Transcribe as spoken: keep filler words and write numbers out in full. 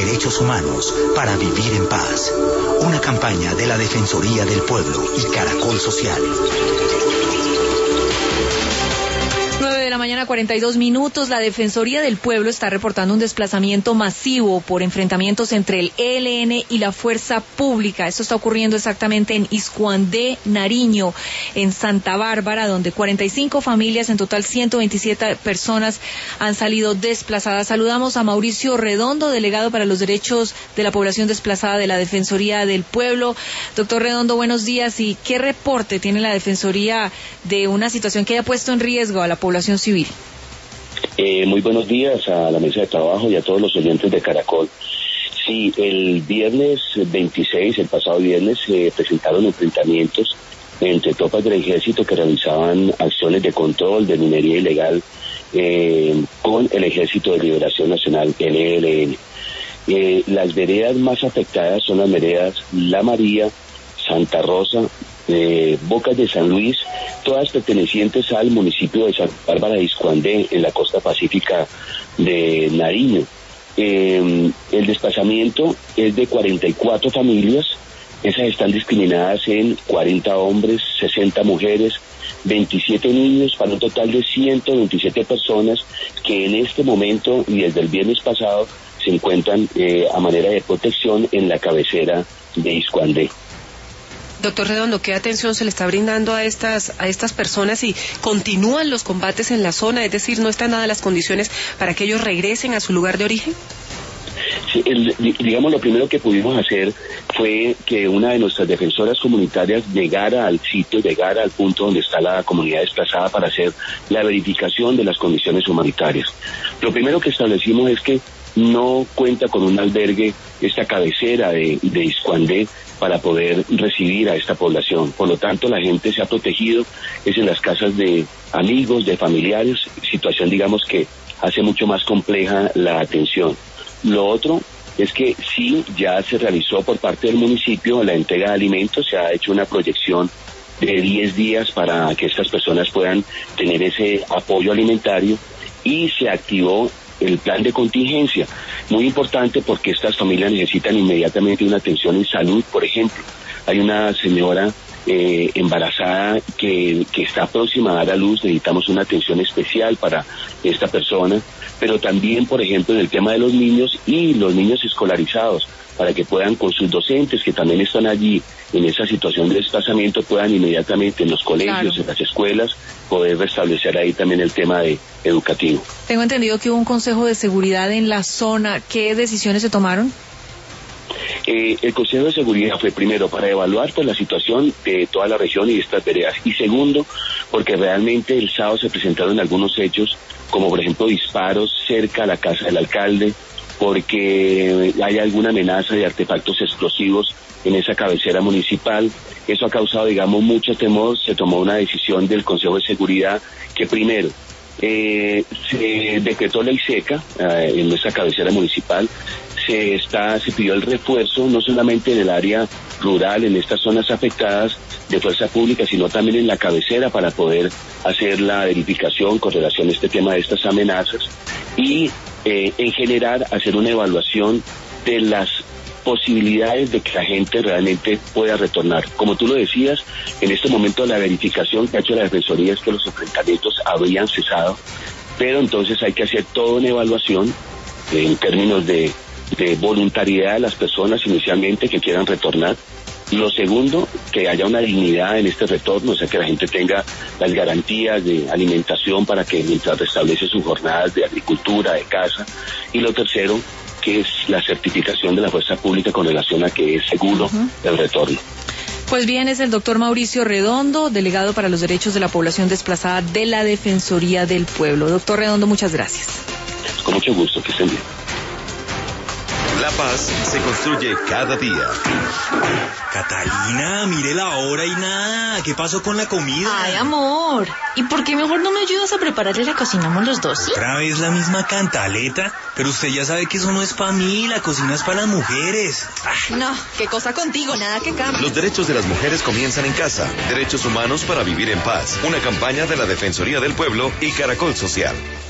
derechos humanos para vivir en paz. Una campaña de la Defensoría del Pueblo y Caracol Social. nueve de la mañana, cuarenta y dos minutos. La Defensoría del Pueblo está reportando un desplazamiento masivo por enfrentamientos entre el E L N y la Fuerza Pública. Esto está ocurriendo exactamente en Iscuandé, Nariño, en Santa Bárbara, donde cuarenta y cinco familias, en total ciento veintisiete personas, han salido desplazadas. Saludamos a Mauricio Redondo, delegado para los derechos de la población desplazada de la Defensoría del Pueblo. Doctor Redondo, buenos días. ¿Y qué reporte tiene la Defensoría de una situación que haya puesto en riesgo a la población civil? Eh, muy buenos días a la mesa de trabajo y a todos los oyentes de Caracol. Sí, el viernes veintiséis, el pasado viernes, se eh, presentaron enfrentamientos entre tropas del ejército que realizaban acciones de control de minería ilegal eh, con el Ejército de Liberación Nacional, el E L N. Eh, las veredas más afectadas son las veredas La María, Santa Rosa, eh, Bocas de San Luis, todas pertenecientes al municipio de Santa Bárbara de Iscuandé, en la costa pacífica de Nariño. Eh, el desplazamiento es de cuarenta y cuatro familias, esas están discriminadas en cuarenta hombres, sesenta mujeres, veintisiete niños, para un total de ciento veintisiete personas que en este momento y desde el viernes pasado se encuentran eh, a manera de protección en la cabecera de Iscuandé. Doctor Redondo, ¿qué atención se le está brindando a estas a estas personas y continúan los combates en la zona? Es decir, ¿no están dadas las condiciones para que ellos regresen a su lugar de origen? Sí, el, digamos, lo primero que pudimos hacer fue que una de nuestras defensoras comunitarias llegara al sitio, llegara al punto donde está la comunidad desplazada para hacer la verificación de las condiciones humanitarias. Lo primero que establecimos es que no cuenta con un albergue esta cabecera de, de Iscuandé para poder recibir a esta población. Por lo tanto, la gente se ha protegido, es en las casas de amigos, de familiares, situación, digamos, que hace mucho más compleja la atención. Lo otro es que sí, ya se realizó por parte del municipio la entrega de alimentos, se ha hecho una proyección de diez días para que estas personas puedan tener ese apoyo alimentario y se activó el plan de contingencia, muy importante porque estas familias necesitan inmediatamente una atención en salud. Por ejemplo, hay una señora eh, embarazada que, que está próxima a dar a luz, necesitamos una atención especial para esta persona, pero también, por ejemplo, en el tema de los niños y los niños escolarizados, para que puedan con sus docentes, que también están allí en esa situación de desplazamiento, puedan inmediatamente en los colegios, claro, en las escuelas, poder restablecer ahí también el tema de educativo. Tengo entendido que hubo un consejo de seguridad en la zona. ¿Qué decisiones se tomaron? Eh, el Consejo de Seguridad fue primero para evaluar pues la situación de toda la región y de estas veredas, y segundo porque realmente el sábado se presentaron algunos hechos, como por ejemplo disparos cerca a la casa del alcalde, porque hay alguna amenaza de artefactos explosivos en esa cabecera municipal. Eso ha causado, digamos, mucho temor. Se tomó una decisión del Consejo de Seguridad que primero eh, se decretó ley seca eh, en nuestra cabecera municipal. Se está se pidió el refuerzo no solamente en el área rural, en estas zonas afectadas de fuerza pública, sino también en la cabecera para poder hacer la verificación con relación a este tema de estas amenazas y eh, en general hacer una evaluación de las posibilidades de que la gente realmente pueda retornar. Como tú lo decías, en este momento la verificación que ha hecho la Defensoría es que los enfrentamientos habrían cesado, pero entonces hay que hacer toda una evaluación eh, en términos de de voluntariedad de las personas inicialmente que quieran retornar. Lo segundo, que haya una dignidad en este retorno, o sea, que la gente tenga las garantías de alimentación para que mientras restablece sus jornadas de agricultura, de casa. Y lo tercero, que es la certificación de la fuerza pública con relación a que es seguro uh-huh. el retorno. Pues bien, es el doctor Mauricio Redondo, delegado para los derechos de la población desplazada de la Defensoría del Pueblo. Doctor Redondo, muchas gracias. Con mucho gusto, que estén bien. La paz se construye cada día. Catalina, mire la hora y nada. ¿Qué pasó con la comida? Ay, amor. ¿Y por qué mejor no me ayudas a prepararle la cocinamos los dos, sí? ¿Otra vez la misma cantaleta? Pero usted ya sabe que eso no es para mí, la cocina es para las mujeres. Ay. No, qué cosa contigo, nada que cambie. Los derechos de las mujeres comienzan en casa. Derechos humanos para vivir en paz. Una campaña de la Defensoría del Pueblo y Caracol Social.